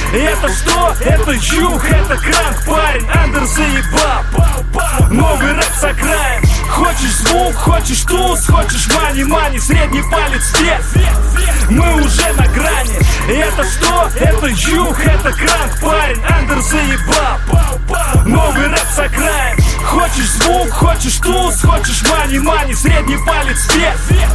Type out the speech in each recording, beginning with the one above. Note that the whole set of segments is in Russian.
Это что? Это юг, это кранк, парень, андер заебал. Новый рэп с окраин. Хочешь звук, хочешь туз, хочешь мани-мани, средний палец вверх. Мы уже на грани. Это что? Это юг, это кранк, парень, андер заебал. Новый рэп с окраин. Хочешь звук, хочешь туз, хочешь мани-мани, средний палец вверх.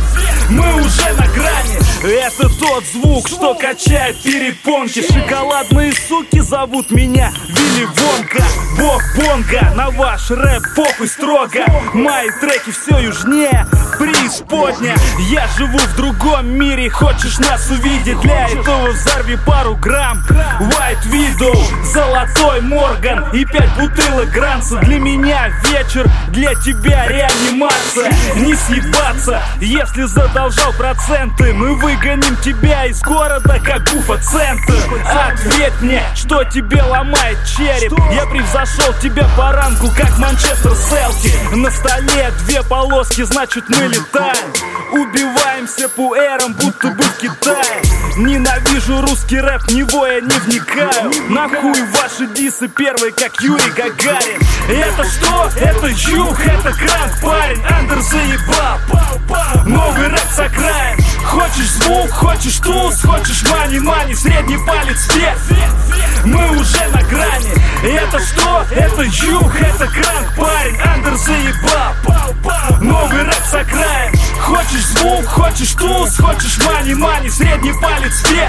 Мы уже на грани. Это тот звук, что качает перепонки. Шоколадные суки зовут меня Вилли Вонка. Бог Бонга, на ваш рэп поп и строго. Мои треки все южнее, преисподня. Я живу в другом мире, хочешь нас увидеть? Для этого взорви пару грамм White Widow, золотой Морган и 5 бутылок Гранца. Для меня вечер, для тебя реанимация. Не съебаться, если задолжал проценты. Мы выгоним тебя из города, как Уфа-центр. Ответь мне, что тебе ломает череп. Я превзошел тебя по ранку, как Манчестер Селтик. На столе 2 полоски, значит мы летаем. Убиваемся пуэром, будто бы в Китае. Ненавижу русский рэп, в него я не вникаю. Нахуй ваши дисы первые, как Юрий Гагарин. Это что? Это юг, это кранк, парень, андер заебал. Новый рэп с окраин. Хочешь звук, хочешь туз, хочешь мани-мани, средний палец вверх. Мы уже на грани. Это что? Это юг, это кранк, парень, андер заебал. Новый рэп с окраин. Хочешь звук, хочешь туз, хочешь мани-мани, средний палец вверх.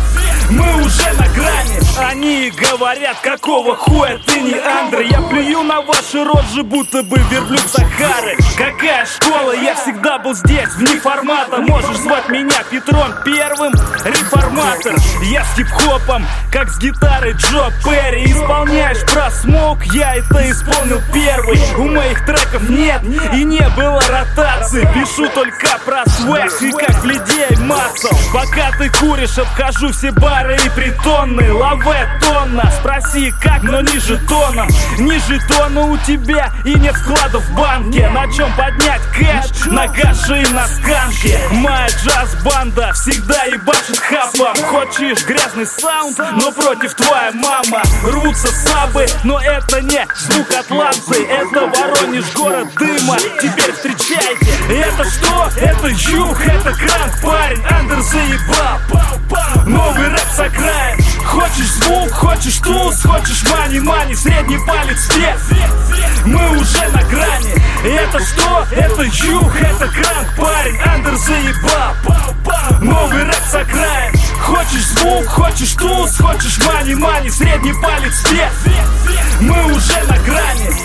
Мы уже на грани. Они говорят, какого хуя ты не андер. Я плюю на ваши рожи, будто бы верблюд Сахары. Какая школа? Я всегда был здесь, вне формата. Можешь звать меня Петром Первым, реформатор. Я с хип-хопом, как с гитарой Джо Перри. Исполняешь про смоук, я это исполнил первый. У моих треков нет и не было ротации. Пишу только про свэг и как людей мацал. Пока ты куришь, обхожу все бары и притонны. Лаве тонна, спроси как, но ниже тоном. Ниже тона у тебя и нет вкладов в банке. На чем поднять кэш? На гаше и на сканке. Моя джаз-банда всегда ебашит хапом. Хочешь грязный саунд, но против твоя мама. Рвутся сабы, но это не звук Атланты. Это Воронеж, город дыма. Теперь встречайте. Это что? Это юг, это кранк, парень, андер заебал. Новый рэп с окраин. Хочешь звук, хочешь туз, хочешь мани-мани, средний палец вверх. Мы уже на грани. Это что? Это юг, это кранк, парень, андер заебал. Новый рэп с окраин. Хочешь звук, хочешь туз, хочешь мани-мани, средний палец вверх. Мы уже на грани.